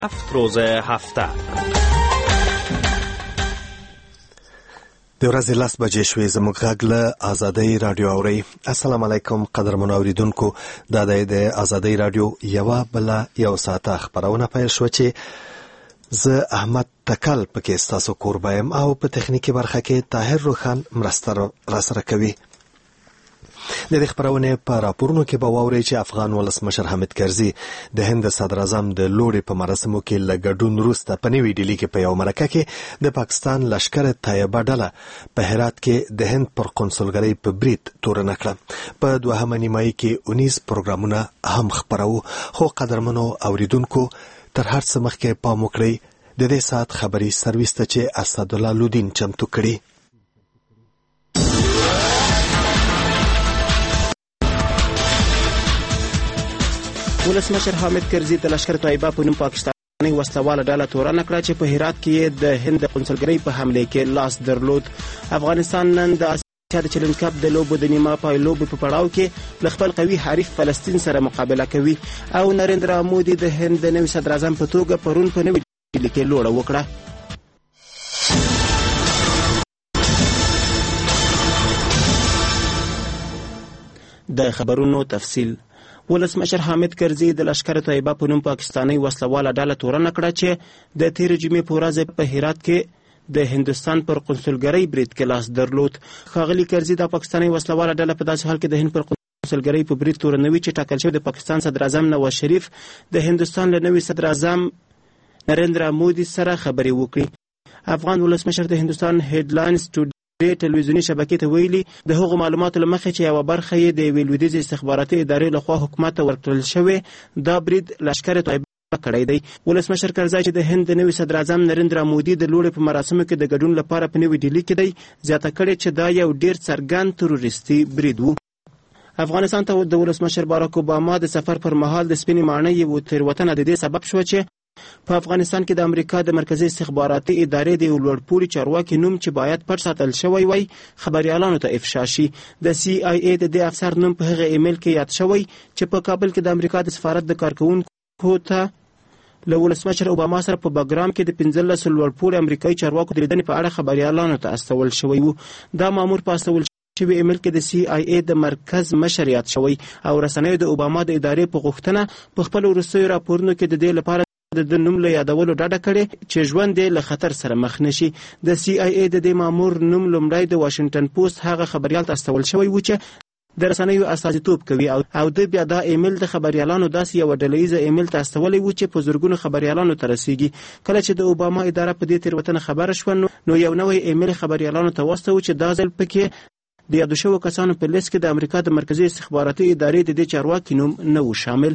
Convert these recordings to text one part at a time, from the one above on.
7 روزه هفته د ورځې 10 بجې شوې. زموږ غږ له ازادۍ رادیو اورئ. السلام علیکم قدرمنو اوریدونکو. دا د ازادۍ رادیو یو ساعته خبرونه پیل شو چې زه احمد تکل پکې ستاسو کوربه یم او په تخنیکی برخه کې طاهر روخان مرسته راسره کوي. د دې خبرونه په راپورونو کې به واورئ چې افغان ولسمشر حامد کرزي د هند صدر اعظم د لوړې په مراسمو کې له ګډون وروسته په نوې ډیلي کې په یو مرکه کې د پاکستان لشکر طیبه ډله په هرات کې د هند پر قونسلګرۍ په برید تورنه کړه. په دوهمه نیمایي کې 19 پروګرامونه هم خبرو. خو قدرمنو اوریدونکو تر هر څه مخکې پام وکړئ د دې ساعت خبري سرویس ته چې اسدالله لودین چمتو کړي. ولسمشر حامد کرزي د لشکر طیبه په نوم پاکستاني وسلواله ډله تورنه کړه چې په هرات کې د هند قونسلګرۍ په حمله کې لاس درلود. افغانستان نن د آسیا د چیلنج کپ د لوبو د نیمه پای لوبو په پړاو کې ل خپل قوي حریف فلسطین سره مقابله کوي او نریندرا مودي د هند د نوي صدر اعظم په توګه پرون په نوې ډیلي کې لوړه وکړه. د خبرونو تفصیل. ولسمشر حامد کرزي د لشکر طیبه په نوم پاکستاني وسلواله ډله تورنه کړه چې د تیر جمعې په ورځ په هرات کې د هندستان پر قونسلګرۍ برید کې لاس درلود. ښاغلي کرزي د پاکستاني وسلواله ډله په داسې حال کې د هند پر قونسلګرۍ په برید تورنوي چې ټاکل شوی د پاکستان صدر اعظم نواز شریف د هندستان له نوي صدر اعظم نریندرا مودي سره خبرې وکړي. افغان ولسمشر د هندستان هیډلاینز ټلویزیونی شبکې ته ویلي د هغو معلوماتو لمخې چې یو برخه یې د لویدیځ استخباراتي ادارې لخوا حکومت ته ورکړل شوی دا برید لشکر طیبه کړی دی. ولسمشر کرزي چې د هند د نوي صدر اعظم نریندرا مودي د لوړې په مراسمو کې د ګډون لپاره په نوې ډیلي کې دی زیاته کړې چې دا یو ډیر څرګند تروریستي برید و. افغانستان ته د ولسمشر باراک اوباما د سفر پر مهال د سپینې ماڼۍ یو تېروتنه د دې سبب شو چې په افغانستان کې د امریکا د مرکزی استخباراتي ادارې د لوړپوړي چارواکي نوم چې باید پټ ساتل شوی وای خبريالانو ته افشا شي. د سی آی ای د افسر نوم په هغه ایمیل کې یاد شوی چې په کابل کې د امریکا د سفارت د کارکونکو ته له ولسمشر اوباما سره په بګرام کې د 15 لوړپوړي امریکایي چارواکو د لیدنې په اړه خبريالانو ته استول شوی وو. دا مامور په استول شوی ایمیل کې د سی آی ای د مرکز مشر یاد شوی او رسنیو د اوباما د ادارې په غوښتنه په خپل وروستیو راپورونو کې د دې لپاره د نوم له یادولو ډډه کړې چې ژوند یې له خطر سره مخ نشي. د سی آی ای د دې مامور نوم لومړی د واشنگټن پوسټ هغه خبريال ته استول شوی و چې د رسنیو استازیتوب کوي او د بیا دا ایمیل د خبريالانو داسې یو ډلهیزه ایمیل ته استولې و چې په زورګونو خبريالانو ته رسیږي. کله چې د اوباما اداره په دې تېروتنه خبره شوه نو یو نوې ایمیل خبريالانو ته واستو چې دا ځل پکې د یادو شوو کسانو په لیست کې د امریکا د مرکزی استخباراتي ادارې د دې چارواکي نوم نه و شامل.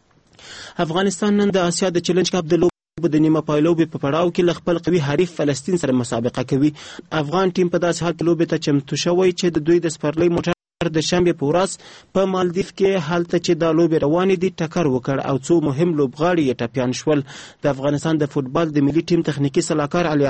افغانستان نن د آسیا د چیلنج کپ د لوبو د نیمه پای لوبې په پړاو کې ل خپل قوي حریف فلسطین سره مسابقه کوي. افغان ټیم په داسې حال کې لوبې ته چمتو شوی چې د دوی د سپرلۍ موټر د شنبه په ورځ په مالدیف کې هلته چې د لوبې روانې دي ټکر وکړ او څو مهم لوبغاړي یې ټپيان شول. د افغانستان د فوتبال د ملي ټیم تخنیکی صلاحکار علي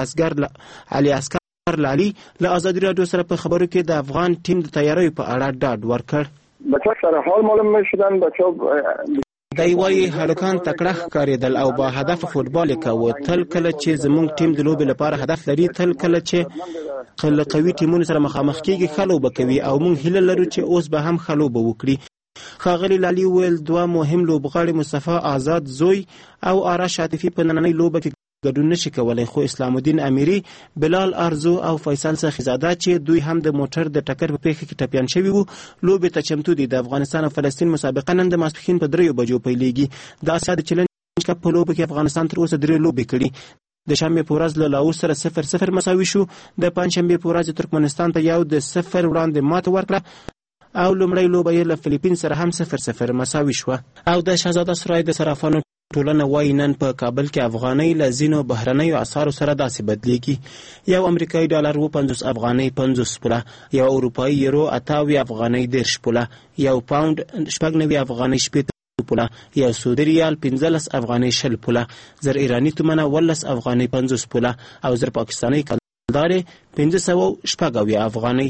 اصغر لالي له ازادي رادیو سره په خبرو کې د افغان ټیم د تیاریو په اړه ډاډ ورکړ. بچا سره حال معلوم نشدن بچا دای وایي هلکان تکړه ښکارېدل او با هدف فوتبال کوي. تل کله چې زموږ ټیم د لوبې لپاره هدف لري تل کله چې قوي ټیمونو سره مخامخ کیږي خلوبه کوي او موږ هیله لرو چې اوس به هم خلوبه وکړي. ښاغلي لالي ویل دوه مهم لوبغاړي مصطفی آزاد زوی او آرش عاطفي په نننۍ لوبه کې ګډون نشي کولای خو اسلام الدین امیری بلال ارزو او فیصل سخیزاده چې دوی هم د موټر د ټکر په پیښه کې ټپيان شوي وو لوبې ته چمتو دي. د افغانستان او فلسطین مسابقه نن د ماسپښین په 3 بجو پیلېږي. د آسیا د چیلنج کپ په لوبه کې افغانستان تر اوسه 3 لوبې کړي. د شنبه په ورځ له لاوس سره 0-0 مساوي شو. د پنځشنبه په ورځ ترکمنستان ته 1-0 وړاندې ماته ورکړه او لومړی لوبه یې له فلیپین سره هم 0-0 مساوي شو. او د شهزاده سرای د صرافانو ټولنه وایي نن په کابل کې افغانۍ له ځینو بهرنیو اسعارو سره داسې بدلیږي. یو امریکایي ډالر 50 افغانۍ 50 پوله، یو اروپایي یورو 28 افغانۍ 10 پوله، یو پاوند 90 افغانۍ 80 پوله، یو سعودي ریال 15 افغانۍ 20 پوله، زر ایرانی تومنه 18 افغانۍ 50 پوله او زر پاکستاني کلدار 590 افغانۍ.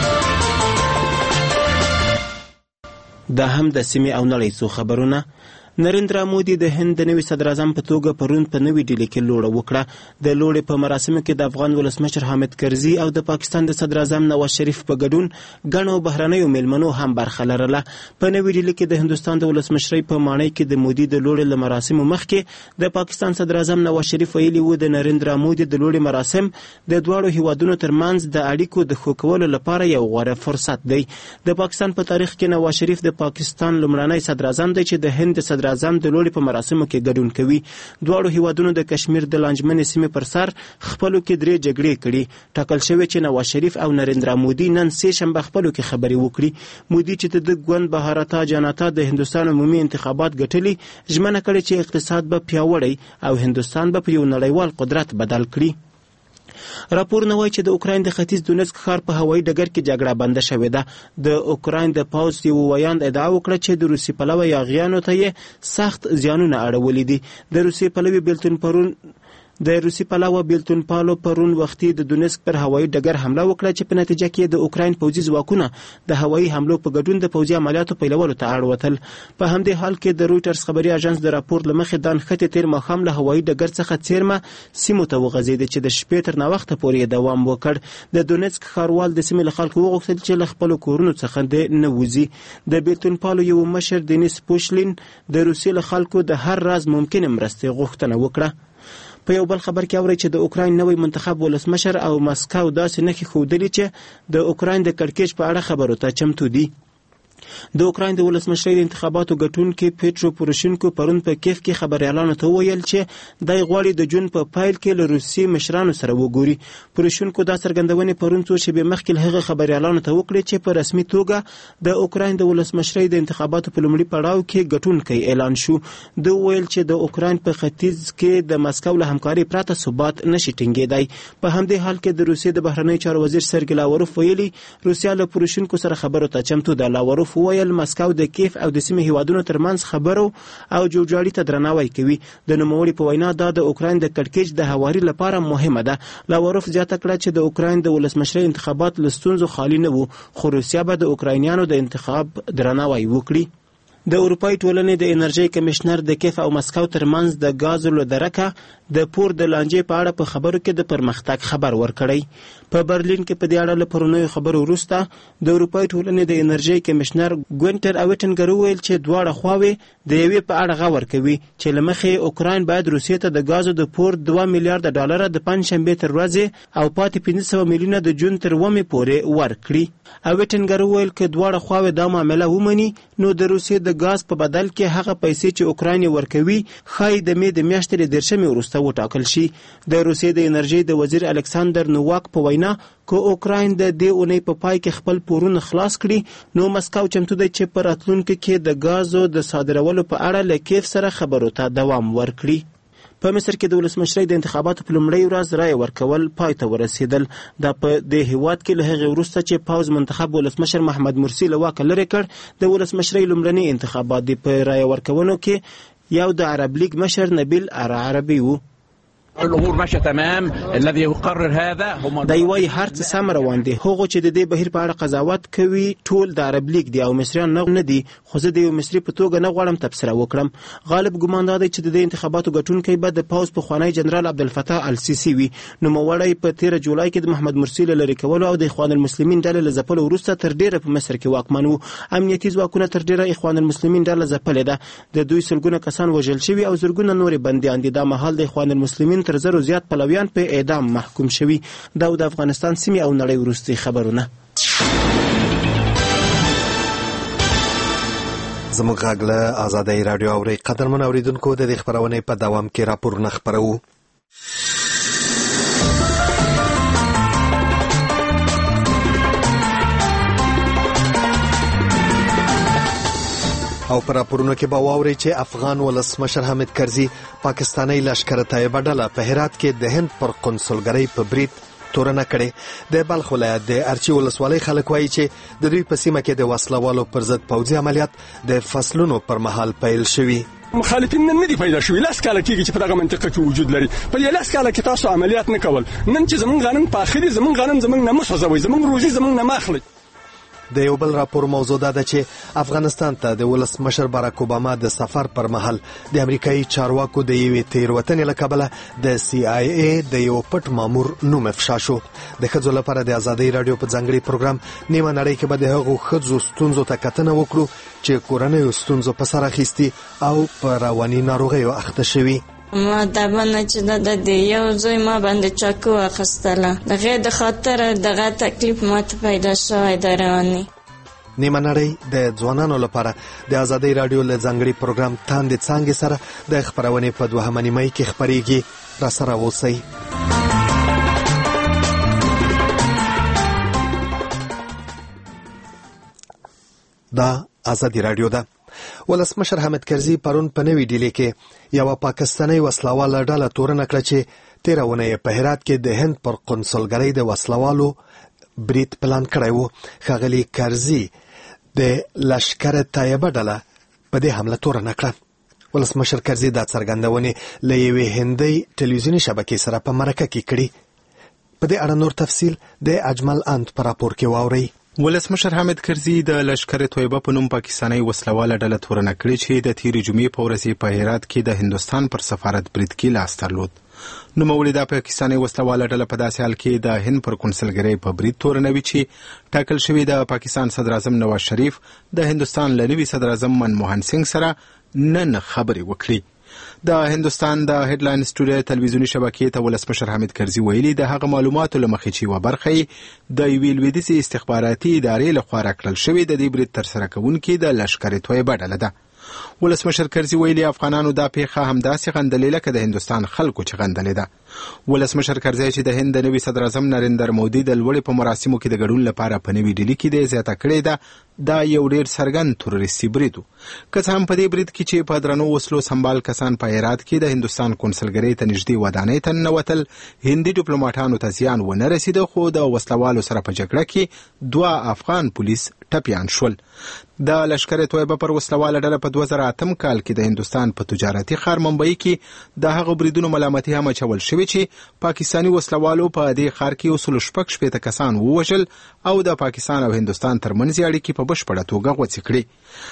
دا هم د سیمې او نړۍ څو خبرونه. نریندرا مودي د هند د نوي صدر اعظم په توګه پرون په نوې ډیلي کې لوړه وکړه. د لوړې په مراسمو کې د افغان ولسمشر حامد کرزي او د پاکستان د صدر اعظم نواز شریف په ګډون ګڼو بهرنیو میلمنو هم برخه لرله. په نوې ډیلي کې د هندوستان د ولسمشرۍ په ماڼۍ کې د مودي د لوړې له مراسمو مخکې د پاکستان صدر اعظم نواز شریف ویلي و د نریندرا مودي د لوړې مراسم د دواړو هیوادونو ترمنځ د اړیکو د ښه کولو لپاره یو غوره فرصت دی. د پاکستان په تاریخ کې نواز شریف د پاکستان لومړنی صدر اعظم دی چې د هند د صدر اعظم د لوړې په مراسمو کې ګډون کوي. دواړو هیوادونو د کشمیر د لانجمنې سیمې پر سر خپلو کې 3 جګړې کړي. ټاکل شوی چې نواز شریف او نریندرا مودي نن سه شنبه خپلو کې خبرې وکړي. مودي چې د ګوند بهارتا جنتا د هندوستان عمومي انتخابات ګټلي ژمنه کړې چې اقتصاد به پیاوړی او هندوستان به په یو نړیوال قدرت بدل کړي. راپور نه وایي چې د اوکراین د ختیځ دونیتسک ښار په هوایي ډګر کې جګړه بنده شوې ده. د اوکراین د پوځ یو ویاند ادعا وکړه چې د روسي پلوه یاغیانو ته یې سخت زیانونه اړولي دي. د روسي پلوي بیلتون پالو پرون وختي د دونیتسک پر هوایي ډګر حمله وکړه چې په نتیجه کې د اوکراین پوځي ځواکونه د هوایي حملو په ګډون د پوځي عملیاتو پیلولو ته اړ وتل. په همدې حال کې د رویټرز خبري اژانس د راپور له مخې د نښتې تیر ماښام له هوایي ډګر څخه څیرمه سیمو ته وغځېد چې د شپې تر ناوخته پورې دوام وکړ. د دونیتسک ښاروال د سیمې له خلکو وغوښتل چې له خپلو کورونو څخه نه وځي. د بیلتون پالو یو مشر دینیس پوشلین د روسیې له خلکو د هر راز ممکنه مرستې غوښتنه وکړه. په یو بل خبر کې اوري چې د اوکراین نوی منتخب ولسمشر او مسکو داسې نښې ښودلې چې د اوکراین د کړکېچ په اړه خبرو ته چمتو دي. د اوکراین د ولسمشرۍ د انتخاباتو ګټونکي پیټرو پوروشینکو پرون په کیف کې خبريالانو ته وویل چې دای غواړي د جون په پایل کې له روسي مشرانو سره وګوري. پوروشینکو دا څرګندونې پرون څو شېبې مخکې له هغه خبريالانو ته وکړې چې په رسمي توګه د اوکراین د ولسمشرۍ د انتخاباتو په لومړي پړاو کې ګټونکی اعلان شو. د ویل چې د اوکراین په ختیځ کې د مسکو له همکاري پرته ثبات نشي ټینګېدای. په همدې حال کې د روسیې د بهرنیو چارو وزیر سرګی لاوروف ویلي روسیا له پوروشینکو سره خبرو ته چمتو ده. لاوروف ویل مسکو د کیف او د سیمې هیوادونو ترمنځ خبرو او جوړجاړي ته درناوی کوي. د نوموړي په وینا دا د اوکراین د کړکېچ د هواري لپاره مهمه ده. لاوروف زیاته کړه چې د اوکراین د ولسمشرۍ انتخابات له ستونزو خالي نه وو، خو روسیا به د اوکراینیانو د انتخاب درناوی وکړي. د اروپای ټولنې د انرژي کمشنر د کیف او مسکو ترمنځ د غازو له درکه د پور د لانجې په اړه په خبرو کې د پرمختګ خبر ورکړی. په برلین کې په دې اړه له پرونیو خبرو وروسته د اروپای ټولنې د انرژي کمشنر ګوینټر اوټنګر ویل چې دواړه خواوې د یوې په اړه غور کوي چې لمخې اوکراین باید روسیې ته د غازو د پور 2 میلیارډ ډالر د پنځشنبه تر ورځې او پاتې 500 میلیونه د جون تر ومه پورې ورکړي. اوټنګر ویل چې دواړه خواوې دا معاملې ومني نو د روسیې د غاز په بدل کې هغه پیسې چې اوکراین ورکوي خای د مې د میاشتې د 10 وروسته وټاکل شي. د روسیې د انرژي د وزیر الکساندر نوواک په وینا که اوکراین د دې اونۍ په پای کې خپل پورونه خلاص کړي نو مسکو چمتو دی چې په راتلونکي کې د غازو د صادرولو په اړه له کیف سره خبرو ته دوام ورکړي. په مصر کې د ولسمشرۍ د انتخاباتو په لومړۍ ورځ رای ورکول پای ته ورسېدل. دا په دې هیواد کې له هغې وروسته چې پوځ منتخب ولسمشر محمد مرسي له واکه لرې کړ د ولسمشرۍ لومړني انتخابات دي. په رای ورکونو کې یو د عرب لیگ مشر نبیل عربي وو. الامور ماشيه تمام الذي يقرر هذا هم دای وای هر څه سم روان دي. هغه چې د دې بهیر په اړه قضاوت کوي ټول د عرب لیگ دی او مصریان نه دي، خو زه د یو مصری په توګه نه غواړم تبصره وکړم. غالب ګمان دی چې د انتخاباتو ګټونکي به د پوز په خوانی جنرال عبدالفتاح السیسی وي. نو موړی په 13 جولای کې د محمد مرسی لری کول او د اخوان المسلمین ډله لزپل وروسته تر ډیره په مصر کې واکمن وو. امنیتي ځواکونه تر ډیره اخوان المسلمین ډله زپل ده. د دوی سلګونه کسان وژل شوی او زرګونه نور بنديان دي. دا مهال د اخوان المسلمین تر زرو زیات پلویان په اعدام محکوم شوي. دا د افغانستان سیمې او نړۍ وروستي خبرونه. زموږ غږ له آزادۍ رادیو اوري. قدرمن اوریدونکو د دې خبرونې په دوام کې راپورونه خبرو. او پر راپورونو کې به واوري چې افغان ولسمشر حامد کرزي پاکستاني لشکره طیبه ډله په هرات کې د هند پر قونسلګرۍ په برید تورنه کړې. د بلخ ولایت د ارچي ولسوالۍ خلک وایي چې د دوی په سیمه کې د وسلوالو پر ضد پوځي عملیات د فصلونو پر مهال پیل شوي. مخالفین نن ندي پیدا شوي. لاس کاله کېږي چې په دغه منطقه کې وجود لري. په دې لاس کاله کې تاسو عملیات نه کول. نن چې زمونږ غنم په اخري زمونږ غنم زمونږ نه مسوځوي، زمونږ روزي زمونږ نه ماخلي. د یو بل راپور موضوع ده چې افغانستان ته د ولسمشر باراک اوباما د سفر پر مهال د امریکایي چارواکو د یوې تېروتنې له کبله د CIA د یو پټ مامور نوم افشا شو. د ښځو لپاره د ازادۍ راډیو په ځانګړي پروګرام نیمه نړۍ کې به د هغو ښځو ستونزو ته کتنه وکړو چې کورنیو ستونزو په سر اخیستي او په رواني ناروغیو اخته شوي. ما دبنه چې د یو زوی ما باندې چاقو اخیستله دغه د خاطر دغه تکلیف ماته پیدا شوی د رواني. نیمه نړۍ د ځوانانو لپاره د ازادۍ راډیو له ځانګړي پروګرام تاندې څانګې سره د خپرونې په 2 نیمه کې خپرېږي. راسره اوسئ. دا ازادي راډیو ده. ولسمشر حامد کرزي پرون په نوې ډیلي کې یو پاکستاني وسلواله ډله تورنه کړه چې تیرونه یې په هرات کې د هند پر قونسلګرۍ د وسلوالو برید پلان کړی و. ښاغلي کرزي د لشکر طیبه ډله په دې حمله تورنه کړه. ولسمشر کرزي دا څرګندونې له یوې هندۍ ټلویزیوني شبکې سره په مرکه کې کړي. په دې اړه نور تفصیل د اجمل اند په راپور کې واورئ. ولسمشر حامد کرزي د لشکر طیبه په نوم پاکستاني وسلواله ډله تورنه کړې چې د تیرې جمعې په ورځ په هرات کې د هندوستان پر سفارت برید کې لاس درلود. نوموړي دا پاکستاني وسلواله ډله په داسې حال کې د هند پر قونسلګرۍ په برید تورنوي چې ټاکل شوی د پاکستان صدر اعظم نواز شریف د هندوستان له نوي صدر اعظم منموهن سنگ سره نن خبرې وکړي. د هندوستان د هډلاین سټوډیو تلویزیونی شبکې ته ولسمشر حامد کرزي ویلي د هغه معلوماتو لمخې چې و برخه د یوې لویدیځي استخباراتي ادارې لخوا راکړل شوې د دې برید ترسره کوونکي د لشکر طیبه ډله ده. ولسمشر کرزي ویلي افغانانو دا پیښه همداسې غندلې لکه د هندوستان خلکو چې غندلې ده. ولسمشر کرزي چې د هند د نوي صدر اعظم نریندر مودي د لوړې په مراسمو کې د ګډون لپاره په نوي ډیلي کې د زیاته کړې ده دا یو ډیر څرګند تروریستي برید و. که څه هم په دې برید کې چې په درنو وسلو سمبال کسان په هرات کې د هندوستان قونسلګرۍ ته نږدې ودانۍ ته ننوتل هندي ډیپلوماټانو ته زیان ونه رسیده خو د وسلوالو سره په جګړه کې 2 افغان پولیس ټپیان شول. د لشکر طیبه پر وسلواله ډله په 2008 کال کې د هندوستان په تجارتي ښار ممبئی کې د هغو بریدونو ملامتي هم اچول شوې چې پاکستاني وسلوالو په دې ښار کې 36 کسان ووژل او د پاکستان او هندوستان ترمنځ اړیکې په بشپړه توګه غوڅې کړې.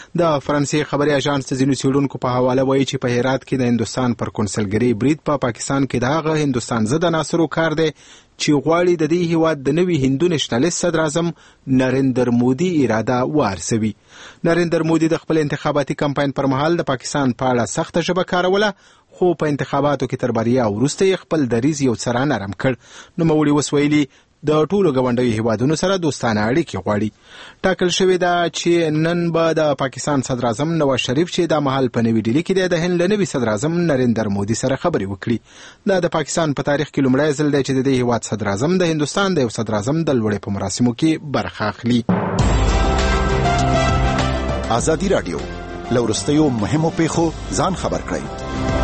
د فرانسې خبري اژانس د ځینو څېړونکو په حواله وایي چې په هرات کې د هندوستان پر قونسلګرۍ برید په پاکستان کې د هغه هندوستان ضد عناصرو کار دی چې غواړي د دې هیواد د نوي هندو نېشنلیست صدر اعظم نریندر مودي اراده وارسوي. نریندر مودي د خپل انتخاباتي کمپاین پر مهال د پاکستان په اړه سخته ژبه کاروله خو په انتخاباتو کې تر بریا وروسته یې خپل دریځ یو څه رانرم کړ. نوموړي اوس ویلي د ټولو ګاونډیو هیوادونو سره دوستانه اړیکې غواړي. ټاکل شوې ده چې نن به د پاکستان صدر اعظم نواز شریف چې دا مهال په نوي ډیلي کې د هند له نوي صدر اعظم نریندر مودي سره خبرې وکړي. دا د پاکستان په تاریخ کې لومړی ځل دی چې د دې هیواد صدر اعظم د هندوستان د یو صدر اعظم د لوړې په مراسمو کې برخه اخلي. ازادي راډیو له وروستیو مهمو پیښو ځان خبر کړئ.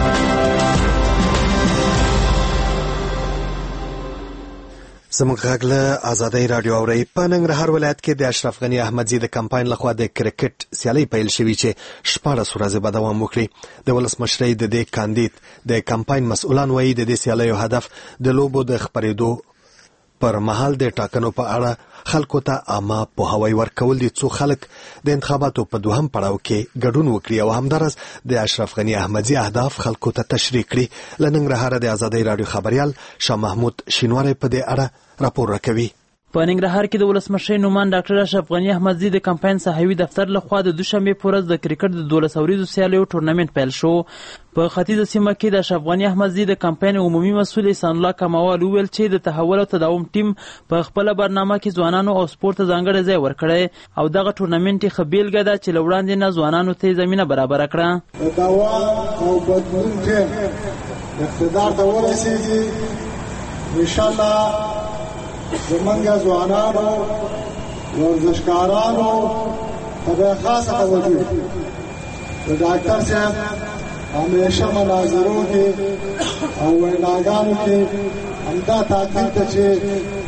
زموږ غږ له ازادۍ راډیو اورئ. په ننګرهار ولایت کې د اشرف غني احمدزي د کمپاین لخوا د کرکټ سیالۍ پیل شوې چې 14 ورځې به دوام وکړي. د ولسمشرۍ د دې کاندید د کمپاین مسؤلان وایي د دې سیالیو هدف د لوبو د خپرېدو پر مهال د ټاکنو په اړه خلکو ته عامه پوهاوی ورکول دي څو خلک د انتخاباتو په 2م پړاو کې ګډون وکړي او همدارس د اشرف غني احمدزي اهداف خلکو ته تشریح کړي. له ننګرهاره د ازادۍ راډیو خبريال شاه محمود شینواری په دې اړه راپور راکوي. په ننګرهار کې د ولسمشر نومان ډاکټر اشرف غني احمدزي د کمپاین صحوي دفتر لخوا د دوشنبه په ورځ د کرکټ د 12 اوریزو سیالیو ټورنمنت پیل شو. په ختیځه سیمه کې د اشرف غني احمدزي د کمپاین عمومي مسؤل احسان الله کموال ویل چې د تحول او تداوم ټیم په خپل برنامه کې ځوانانو او سپورت ته ځانګړی ځای ورکړی او دغه ټورنمنت یې خبيلګه ده چې لوړاندې نه ځوانانو ته زمينه برابر کړه. دوام او بدلون کې اقتدار ته ورسېږي ان شاء الله. زمونږ ځوانانو ورزشکارانو ته خاصه توجه د ډاکټر صاحب همیشه مناظرو کې او ویناګانو کې همدا تاکید ده چې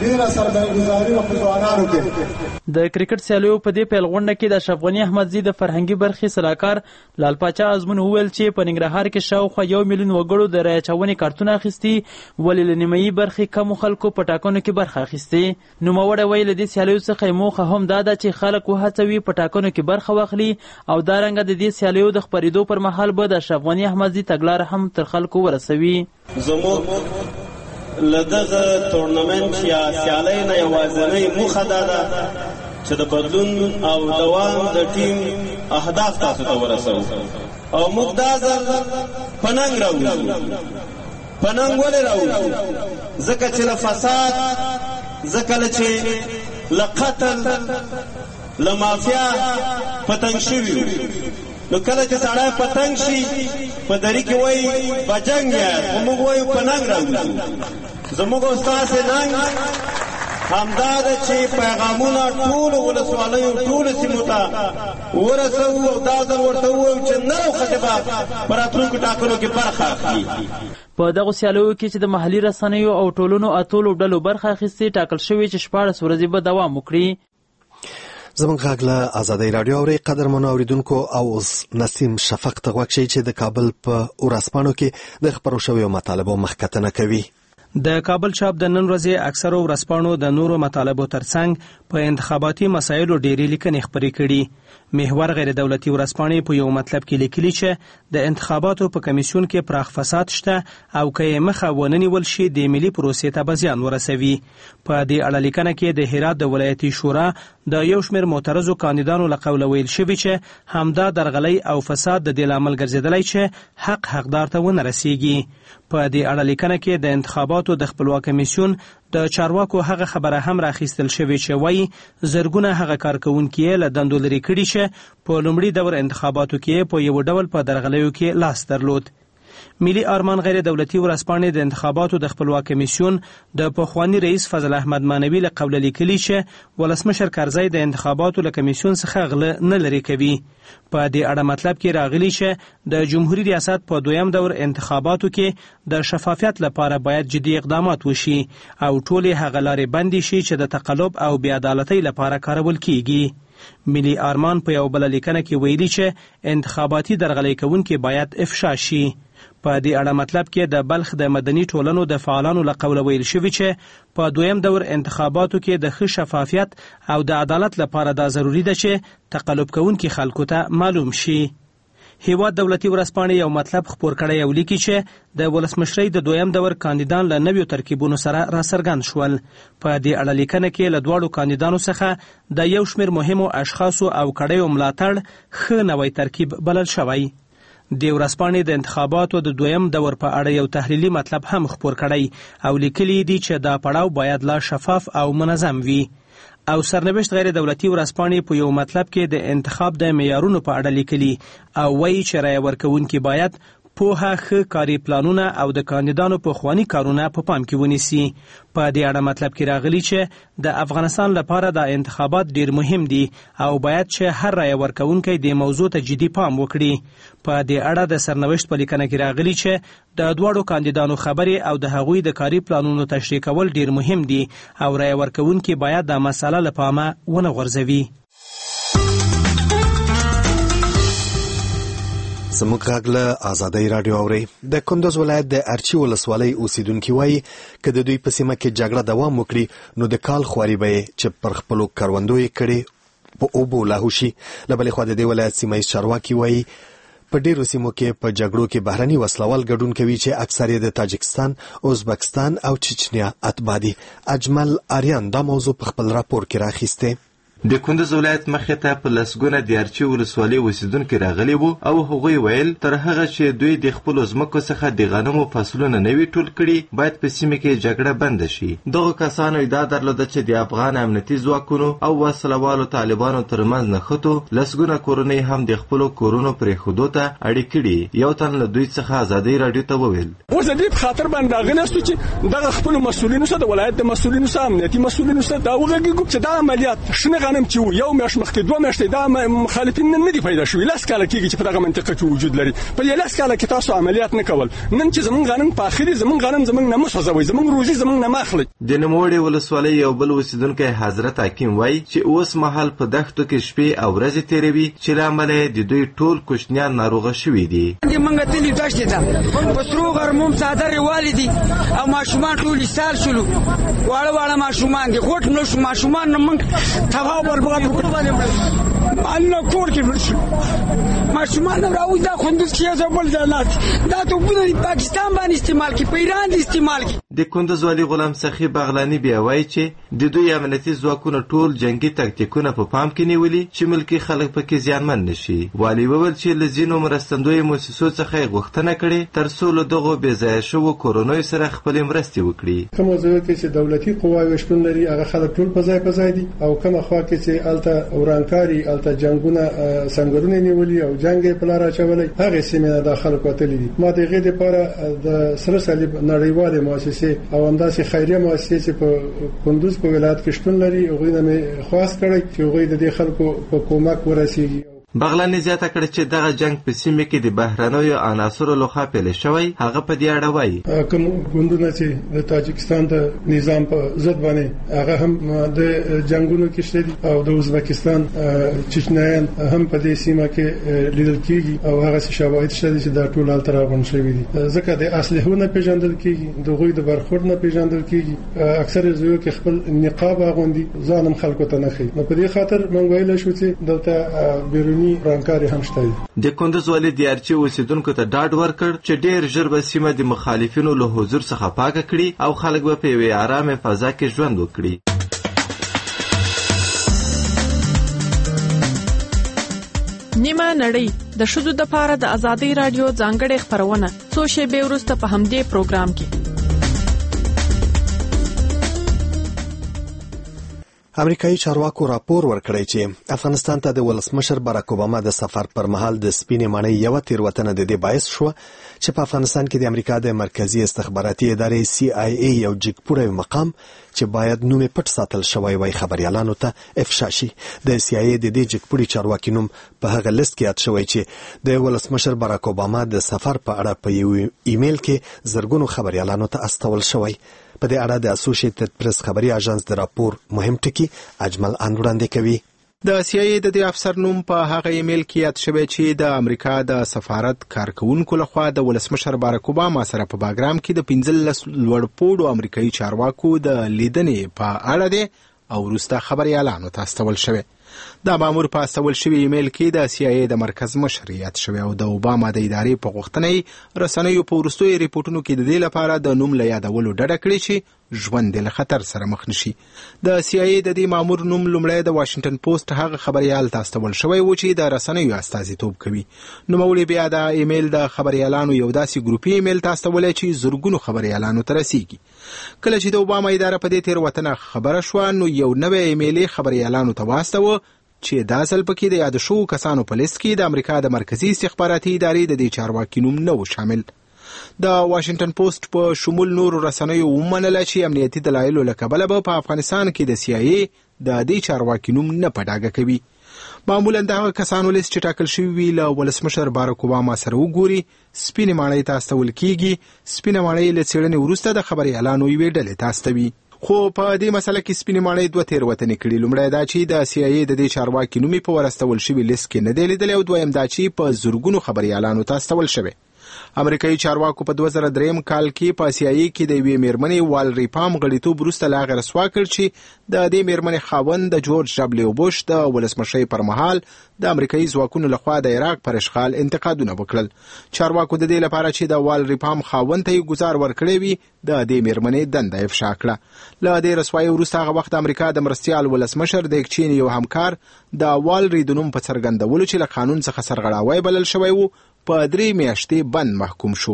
ډېره سرمایه‌ګزاري په ځوانانو کې. د کرکټ سیالیو په دې پیل غونډه کې د اشرف غني احمدزي د فرهنګي برخې سلاکار لال پاچا ازمون وویل چې په ننګرهار کې شاوخوا 1 میلیون وګړو د رایه چونې کارتونه اخیستي، ولې له نیمایي برخې کمو خلکو په ټاکنو کې برخه اخیستې. نوموړی وایي له دې سیالیو څخه موخه هم دا ده چې خلک وهڅوي په ټاکنو کې برخه واخلي او دارنګه د دې سیالیو د خپرېدو پر مهال به د اشرف غني احمدزي تګلاره هم تر خلکو ورسوي. زموږ له دغه تورنمنټ یا سیالۍ نه یوازینۍ موخه دا ده چې د بدلون او دوام د ټیم اهداف تاسو ته ورسوو او موږ دا ځل په ننګ راوځو. په ننګ ولې راوځو؟ ځکه چې له فساد، ځکه چې له قتل، له مافیا پتنګ شوي. نو کله چې سړی پتنګ شي په دري کې وایي بجنګ یې، خو موږ وایو په ننګ راوځو. زموږ استاد ننګ همدا ده چې پیغامونه ټولو ولسوالیو ټولو سیمو ته ورسوو او دا ځل ورته ووایو چې نرو ښځې به په راتلونکو ټاکنو کې برخه اخلي. په دغو سیالیو کې چې د محلي رسنیو او ټولنو اتلو ډلو برخه اخیستې، ټاکل شوې چې 14 ورځې به دوام وکړي. زموږ غږ له ازادۍ راډیو اورئ. قدرمنو اوریدونکو، او اوس نسیم شفق ته غوږ شئ چې د کابل په ورځپاڼو کې د خپرو شویو مطالبو مخکتنه کوي. د کابل چاپ د نن ورځې اکثرو ورځپاڼو د نورو مطالبو ترڅنګ په انتخاباتي مسایلو ډېرې لیکنې خپرې کړي. محور غیر دولتي ورځپاڼې په یو مطلب کې لیکلي چې د انتخاباتو په کمیسیون کې پراخ فساد شته او که یې مخه ونه نیول شي د ملي پروسې ته به زیان ورسوي. په دې اړه لیکنه کې د هرات د ولایتي شورا د یو شمېر معترضو کاندیدانو له قوله ویل شوي چې همدا درغلۍ او فساد د دې لامل ګرځېدلی چې حقدار ته ونه رسیږي. په دې اړه لیکنه کې د انتخاباتو د خپلواک کمیسیون د چارواکو هغه خبره هم راخیستل شوې چې وایي زرګونه هغه کارکوونکي له دندو لرې کړي چې په لومړي دور انتخاباتو کې په یو ډول په درغلیو کې لاس درلود. ملي ارمان غیر دولتي ورځپاڼې د انتخاباتو د خپلواک کمیسیون د پخوانی رئیس فضل احمد مانوي له قوله لیکلي چې ولسمشر کرزی د انتخاباتو له کمیسیون څخه غله نه لرې کوي. په دې اړه مطلب کې راغلی چې د جمهوریت ریاست په دویم دور انتخاباتو کې د شفافیت لپاره باید جدي اقدامات وشي او ټولې هغه لارې بندې شي چې د تقلب او بې عدالتۍ لپاره کارول کیږي. ملي ارمان په یو بل لیکنه کې ویلي چې انتخاباتي درغلۍ کوونکي باید افشا شي. په دې اړه مطلب کې د بلخ د مدني ټولنو د فعالانو له قوله ویل شوي چې په دویم دور انتخاباتو کې د ښه شفافیت او د عدالت لپاره دا ضروري ده چې تقلب کوونکي خلکو ته معلوم شي. هیواد دولتي ورځپاڼې یو مطلب خپور کړی او لیکي چې د ولسمشرۍ د دویم دور کاندیدان له نویو ترکیبونو سره راڅرګند شول. په دې اړه لیکنه کې له دواړو کاندیدانو څخه د یو شمېر مهمو اشخاصو او کړیو ملاتړ ښه نوی ترکیب بلل شوی. د ورځپاڼې د انتخاباتو د دویم دور په اړه یو تحلیلي مطلب هم خپور کړی او لیکلي دي چې دا پړاو باید لا شفاف او منظم وي. او سرنوشت غیر دولتي ورځپاڼې په یو مطلب کې د انتخاب د معیارونو په اړه لیکلي او وایي چې رایه ورکوونکي باید پوهه، ښه کاري پلانونه او د کاندیدانو پخواني کارونه په پام کې ونیسي. په دې اړه مطلب کې راغلی چې د افغانستان لپاره د انتخابات ډیر مهم دي او باید چې هر رایه ورکوونکی د موضوع ته جدي پام وکړي. په دې اړه د سرنوشت په لیکنه کې راغلی چې د دواړو کاندیدانو خبرې او د هغوی د کاري پلانونو تشریح کول ډیر مهم دي او رایه ورکوونکي باید دا مسله له پامه ونه غورځوي. زموږ غږ له ازادۍ راډیو اورئ. د کندوز ولایت د ارچي ولسوالۍ اوسیدونکي وایي که د دوی په سیمه کې جګړه دوام وکړي نو د کال خواري به یې چې پر خپلو کروندو یې کړې په اوبو لاهو شي. له بلې خوا د دې ولایت سیمه ییز چارواکي وایي په ډیرو سیمو کې په جګړو کې بهرني وسلوال ګډون کوي چې اکثر یې د تاجکستان، ازبکستان او چچنیا اتباع دي. اجمل آریان دا موضوع په خپل راپور کې راخیسته. د کندوز ولایت مخې ته په لسګونه د ارچي ولسوالۍ اوسیدونکي راغلي وو او هغوی ویل تر هغه چې دوی د خپلو ځمکو څخه د غنمو فصلونه نه وي ټول کړي باید په سیمه کې جګړه بنده شي. دغو کسانو ادعا درلوده چې د افغان امنیتي ځواکونو او وسلوالو طالبانو ترمنځ نښتو لسګونه کورنۍ هم د خپلو کورونو پرېښودو ته اړې کړي. یو تن له دوی څخه ازادۍ راډیو ته وویل اوس د دې په خاطر باندې راغلی یاستو چې دغه خپلو مسؤلینو سره د ولایت د مسؤلینو سره امنیتي مسؤلینو سره دا وغږېږو چې دا عملیات شنه غنم چې یو میاشت مخکې 2 میاشتې دا مخالفین نه دي پیدا شوي. 10 کاله کېږي چې په دغه منطقه کې وجود لري. په دې 10 کاله کې تاسو عملیات نه کول. نن چې زمونږ غنم په اخري زمونږ غنم زمونږ نه مسوځوي، زمونږ روزي زمونږ نه ماخلي. د نوموړې ولسوالۍ یو بل اوسیدونکی حضرت حکیم وایي چې اوس مهال په دښتو کې شپې او ورځې تېروي چې له امله د دوی ټول کوچنیان ناروغه شوي دي. موږ تللي دښتې ته په سرو غرموم څادرې والې دي او ماشومان ټول ایستال شولو. واړه واړه ماشومان دي، غوټ نه شو ماشومان نه موږ تباه او برباد وکړو. الله کور کې مړ شو ماشومان راوځي دا کندوز کې یو بل ځای دا ته په پاکستان باندې استعمال کی، په ایران دي استعمال کی. د کندوز والي غلام سخی بغلانی بیا وایي چې د دوی امنیتي ځواکونو ټول جنگي تاکتیکونه په پام کې نیولي چې ملکی خلک پکې زیانمن نشي. والي وویل چې له ځینو مرستندوی مؤسسو څخه غوښتنه کړې تر څو له دغو بې ځایه شوو کورونو سره خپلې مرستې وکړي. کوم ځای کې چې دولتي قواوې شتون لري هغه خلک ټول په ځای دي او کوم خوا کې چې الته ورانکاري الته جنگونه څنګهونه نیولي او جنگ په لار اچولې هغه سیمه داخله کوتلې دي. ما دغه لپاره د سره صلیب نړیواله مؤسسه او همداسې خیریه مؤسسې چې په کندوز په ولایت کې شتون لري هغه نه خواست کړی چې هغه د خلکو په کومک ورسیږي. بغلانی زیاته کړه چې دغه جنگ په سیمه کې د بهرنیو عناصرو لخوا پیل شوی. هغه په دې اړه وایي کوم ګوندونه چې د تاجکستان د نظام په ضد باندې هغه هم د جنگونو کې شته دي او د ازبکستان چچنیان هم په دې سیمه کې لیدل کیږي او هغه شواهد شته چې دا ټول التر غون شوی دي. ځکه د اصلي نه پیژندل کیږي، د غوی د برخورد نه پیژندل کیږي. اکثر زوی کې خپل نقاب غوندي ځانم خلکو ته نه خي. نو په دې خاطر مونږ ویل شو چې دلته بیرونی رانکاري هم شته. د کندوز والي دیارچې اوسیدونکو ته ډاډ ورکړ چې ډېر ژر به سیمه د مخالفینو له حضور څخه پاکه کړي او خلک به په یوې آرامه فضا کې ژوند وکړي. نیمه نړۍ د ښځو دپاره د ازادۍ راډیو ځانګړې خپرونه څو شېبې وروسته په همدې پروګرام کې. امریکایي چارواکو راپور ورکړی چې افغانستان ته د ولسمشر باراک اوباما د سفر پر مهال د سپینې ماڼۍ یو تیروتنه د دې باعث شو چې په افغانستان کې د امریکا د مرکزی استخباراتي ادارې CIA یو جګپوړی مقام چې باید نوم پټ ساتل شوی وای خبريالانو ته افشا شي. د CIA د دې جګپوړي چارواکي نوم په هغه لیست کې یاد شوی چې د ولسمشر باراک اوباما د سفر په اړه په یو ایمیل کې زرګونو خبريالانو ته استول شوی. په دې اړه د اسوسییټډ پریس خبري اژانس د راپور مهم ټکی اجمل وړاندې کوي. د CIA د دې افسر نوم په هغه ایمیل کې یاد شوی چې د امریکا د سفارت کارکونکو لخوا د ولسمشر باراک اوباما سره په باګرام کې د 15 لوړپوړو امریکایي چارواکو د لیدنې په اړه دی او وروسته خبريالانو ته استول شوی. دا مامور په استول شوی ایمیل کې د CIA د مرکز مشر یاد شوی او د اوباما د ادارې په غوښتنې رسنیو په وروستیو ریپورتونو کې د دې لپاره د نوم له یادولو ډډه کړې چې ژوند له خطر سره مخ نشي. د CIA د دې مامور نوم لومړی د واشنگټن پوسټ هغه خبريال ته استول شوی و چې د رسنیو استازیتوب کوي. نوموړي بیا د ایمیل د خبريالانو یو داسې ګروپي ایمیل ته استولې چې زرګونو خبريالانو ته رسیږي. کله چې د اوباما اداره په دې تیروتنه خبره شو نو یو نوې ایمیل خبريالانو ته واستوه چې دا اصل پکې د یاد شو کسانو په لیست کې د امریکا د مرکزی استخباراتي ادارې د دې چارواکي نوم نه و شامل. د واشنگټن پوسټ په شمول نور رسنیو ومنله چې امنیتي دلایلو له کبله به په افغانستان کې د CIA د دې چارواکي نوم نه په ډاګه کوي. معمولا د هغه کسانو لیست چې ټاکل شوی وي له ولسمشر باراک اوباما سره وګوري سپینې ماڼۍ ته استول کیږي. سپینې ماڼۍ له څېړنې وروسته د خبريالانو یوې ډلې ته استوي. خو په دې مسله کې سپینې ماڼۍ دوه تیروتنې کړي. لومړی دا چې د CIA د دې چارواکي نوم په ورستول شوی لیست کې نه دی لیدلی او دویم دا چې په زرګونو خبريالانو ته استول شوی. امریکایي چارواکو په 2003 کال کې په CIA کې د یوې میرمنې والری پام غړیتوب وروسته لا هغه رسوا کړ چې د دې میرمنې خاوند د جورج ډبلیو بوش د ولسمشۍ پر مهال د امریکایي ځواکونو لخوا د عراق پر اشغال انتقادونه وکړل. چارواکو د دې لپاره چې د والری پام خاوند ته گزار ورکړی وي د دې میرمنې دنده افشا کړه. له دې رسوایي وروسته هغه وخت امریکا د مرستیال ولسمشر د چین یو همکار د والری د نوم په څرګندولو چې له قانون څخه سرغړاوی بلل شوی و په 3 میاشتې بند محکوم شو.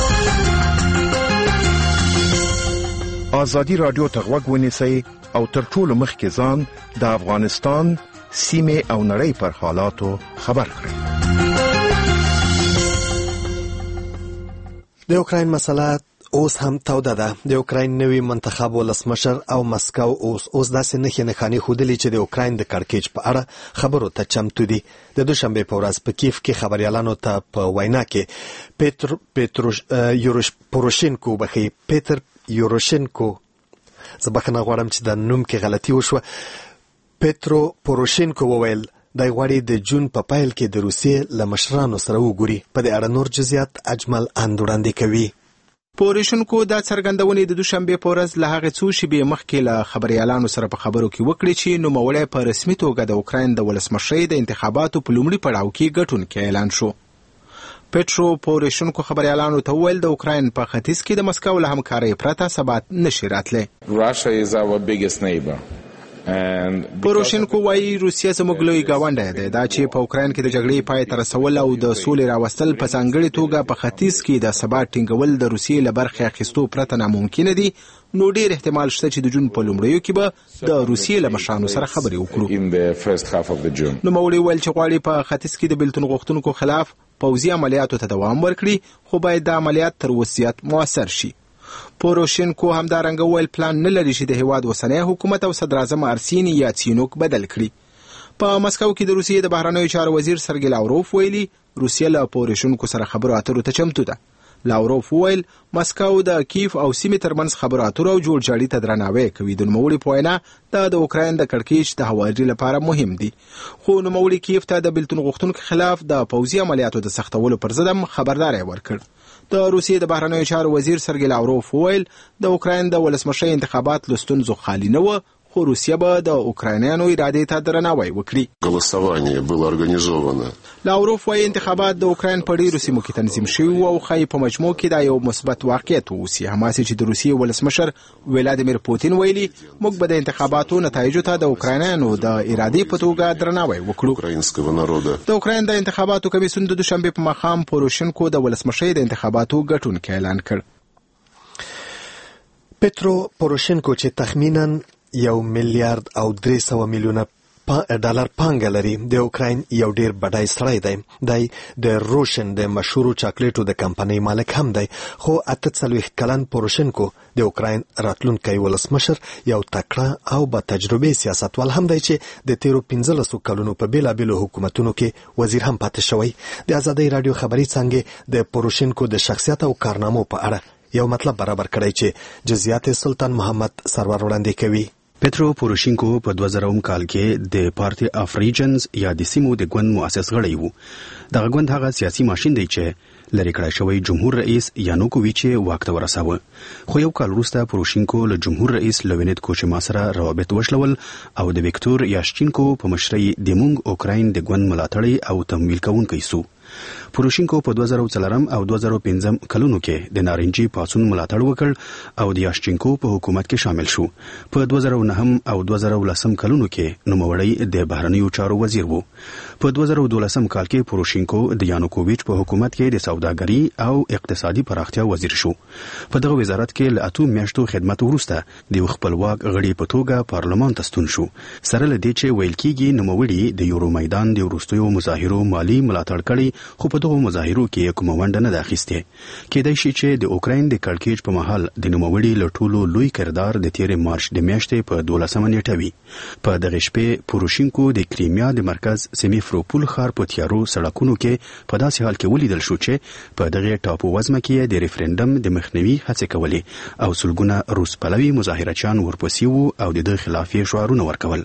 ازادي رادیو ته غوږ ونیسئ او تر ټولو مخکې ځان د افغانستان سیمه او نړۍ پر حالاتو خبر کړئ. د اوکراین مسله اوس هم توده ده. د اوکراین نوی منتخب ولسمشر او مسکو اوس داسې نښانې ښودلې چې د اوکراین د کړکېچ په اړه خبرو ته چمتو دي. د دوشنبې په ورځ په کیف کې خبریالانو ته په وینا کې پیتر یوروشینکو زه بخښنه غواړم چې د نوم کې غلطي وشوه. پیترو پوروشینکو وویل دی غواړي د جون په پایل کې د روسیې له مشرانو سره وګوري. په دې اړه نور جزئیات اجمل اند وړاندې کوي. پوروشینکو دا څرګندونې د دوشنبې په ورځ له هغې څو شېبې مخکې له خبریالانو سره په خبرو کې وکړې چې نوموړی په رسمي توګه د اوکراین د ولسمشرۍ د انتخاباتو په لومړي پړاو کې ګټونکی اعلان شو. پیټرو پوروشینکو خبریالانو ته وویل د اوکراین په ختیځ کې د مسکو له همکارۍ پرته ثبات نشي راتلی. پوروشینکو وایي روسیه زموږ لوی ګاونډی دی. دا چې په اوکراین کې د جګړې پای ته رسول او د سولې راوستل په ځانګړې توګه په ختیځ کې د ثبات ټینګول د روسیې له برخې اخیستو پرته ناممکنه دي، نو ډېر احتمال شته چې د جون په لومړیو کې به د روسیې له مشرانو سره خبرې وکړو. نوموړي وویل چې غواړي په ختیځ کې د بېلتون غوښتونکو خلاف پوځي عملیاتو ته دوام ورکړي، خو باید دا عملیات تر اوس زیات مؤثر شي. پوروشینکو همدارنګه وویل پلان نه لري چې د هیواد اوسنی حکومت او صدر اعظم ارسینی یاتسینوک بدل کړي. په مسکو کې د روسیې د بهرنیو چارو وزیر سرګی لاوروف ویلي روسیه له پوروشینکو سره خبرو اترو ته چمتو ده. لاوروف وویل مسکو د کیف او سیمې ترمنځ خبرو اترو او جوړجاړي ته درناوی کوي. د نوموړي په وینا دا د اوکراین د کړکېچ د هواري لپاره مهم دي، خو نوموړي کیف ته د بېلتون غوښتونکو خلاف د پوځي عملیاتو د سختولو پر ضد هم خبرداری ورکړ. د روسیې د بهرنیو چارو وزیر سرګی لاوروف وویل د اوکراین د ولسمشرۍ انتخابات له ستونزو خالي نه وه، خو روسیه به د اوکراینیانو ارادې ته درناوی وکړي. لاوروف وایي انتخابات د اوکراین په ډېرو سیمو کې تنظیم شوي او ښایي په مجموع کې دا یو مثبت واقعیت واوسي. هماسې چې د روسیې ولسمشر ولادیمیر پوتین ویلي موږ به د انتخاباتو نتایجو ته د اوکراینیانو د ارادې په توګه درناوی وکړو. د اوکراین د انتخاباتو کمیسیون د دوشنبې په ماښام پوروشینکو د ولسمشرۍ د انتخاباتو ګټونکی اعلان کړ. پیترو پوروشینکو چې تخمیناً 1 میلیارډ او 300 میلیونه ډالر پانګه لري، د اوکراین یو ډیر بډای سړی دی. دی د روشن د مشهورو چاکلیټو د کمپنۍ مالک هم دی، خو 48 کلن پوروشینکو د اوکراین راتلونکی ولسمشر یو تکړه او با تجربه سیاستوال هم دی چې د تیرو 15 کلونو په بیلابیلو حکومتونو کې وزیر هم پاتې شوی. د آزادۍ رادیو خبري څانګې د پوروشینکو د شخصیت او کارنامو په اړه یو مطلب برابر کړی چې جزئیات سلطان محمد سرور وړاندې کوي. پیترو پوروشینکو په 2000 کال کې د پارټي اف ریجنز یا د سیمو د ګوند مؤسس غړی وو. دغه ګوند هغه سیاسي ماشین دی چې لري کړی شوی جمهور رئیس یانوکوویچ واک ته ورساوه. خو یو کال وروسته پوروشینکو له جمهور رئیس لوینید کوچما سره روابط وشلول او د ویکتور یاشچینکو په مشرۍ د مونږ اوکراین د ګوند ملاتړی او تمویل کوونکی سو. پوروشینکو په 2004 او 2005 کلونو کې د نارنجي پاڅون ملاتړ وکړ او د یاشچینکو په حکومت کې شامل شو. په 2009 او 2010 کلونو کې نوموړی د بهرنیو چارو وزیر وو. په 2012 کال کې پوروشینکو د یانوکوویچ په حکومت کې د سوداګري او اقتصادي پراختیا وزیر شو. په دغه وزارت کې له 8 میاشتو خدمت وروسته د خپلواک غړي په توګه پارلمان ته ستون شو. سره له دې چې ویل کېږي نوموړی د یورو میدان د وروستیو مظاهرو مالی ملاتړ کړي، خو په دغه مظاهرو کې کومه ونډه نه ده اخیستې. کېدای شي چې د اوکراین د کړکېچ په مهال د نوموړي له ټولو لوی کردار د تیرې مارچ د میاشتې په 12 نیټه وي. په دغه شپې پوروشینکو د کریمیا د مرکز سیمیفروپول ښار په تیارو سړکونو کې په داسې حال کې ولیدل شو چې په دغه ټاپو وزمه کې د ریفرندم د مخنیوي هڅې کولې او سلګونه روس پلوي مظاهرچیان ورپسې وو او د دې خلاف یې شعارونه ورکول.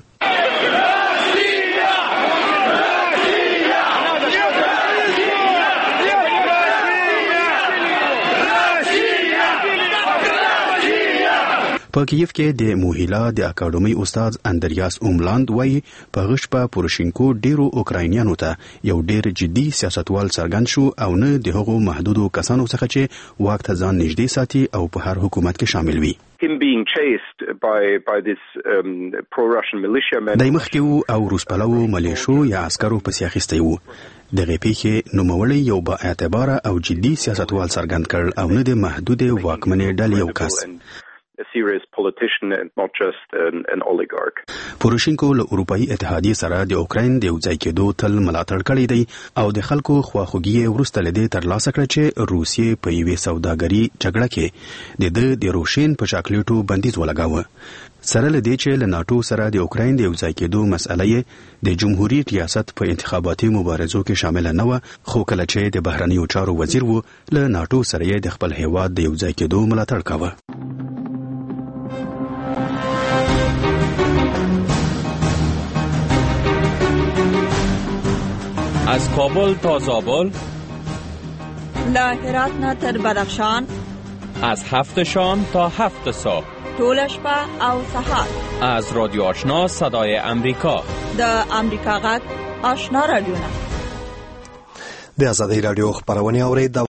په کیف کې د موهیلا د اکاډمي استاد اندریاس اوملاند وایي په غشپه پوروشینکو ډیرو اوکراینیانو ته یو ډیر جدي سیاستوال څرګند شو او نه د هغو محدودو کسانو څخه چې واک ته ځان نږدې ساتي او په هر حکومت کې شامل وي. دای مخکې او روس پلوو ملیشو یا عسکرو پسې اخیستی وو. دغه پیښې نوموړی یو با اعتباره او جدي سیاستوال څرګند کړ او نه د محدود واکمنې ډلې یو کس. a serious politician and not just an oligarch. پوروشینکو له اروپאי اتحادیې سره د اوکراین د یوځای کېدو تل ملاتړ کړی دی او د خلکو خواخوږي وروسته له دې ترلاسه کړه چې روسیې په یوې سوداګري جګړه کې د روشین په چاکلیټو بندیز ولګاوه. سره له دې چې له ناتو سره د اوکراین د یوځای کېدو مسئله یې د جمهوریت ریاست په انتخاباتي مبارزو کې شامل نه و، خو کله چې د بهرنیو چارو وزیر و له ناتو سره یې د خپل هیواد د یوځای کېدو ملاتړ کاوه. از کابل تا زابل، له هرات نه تر بدخشان، از 7 شام تا 7 صبح، ټول شپه او سهار، از رادیو آشنا صدای امریکا، د امریکا غږ آشنا رادیو نه د آزادۍ رادیو خبرونه اورئ.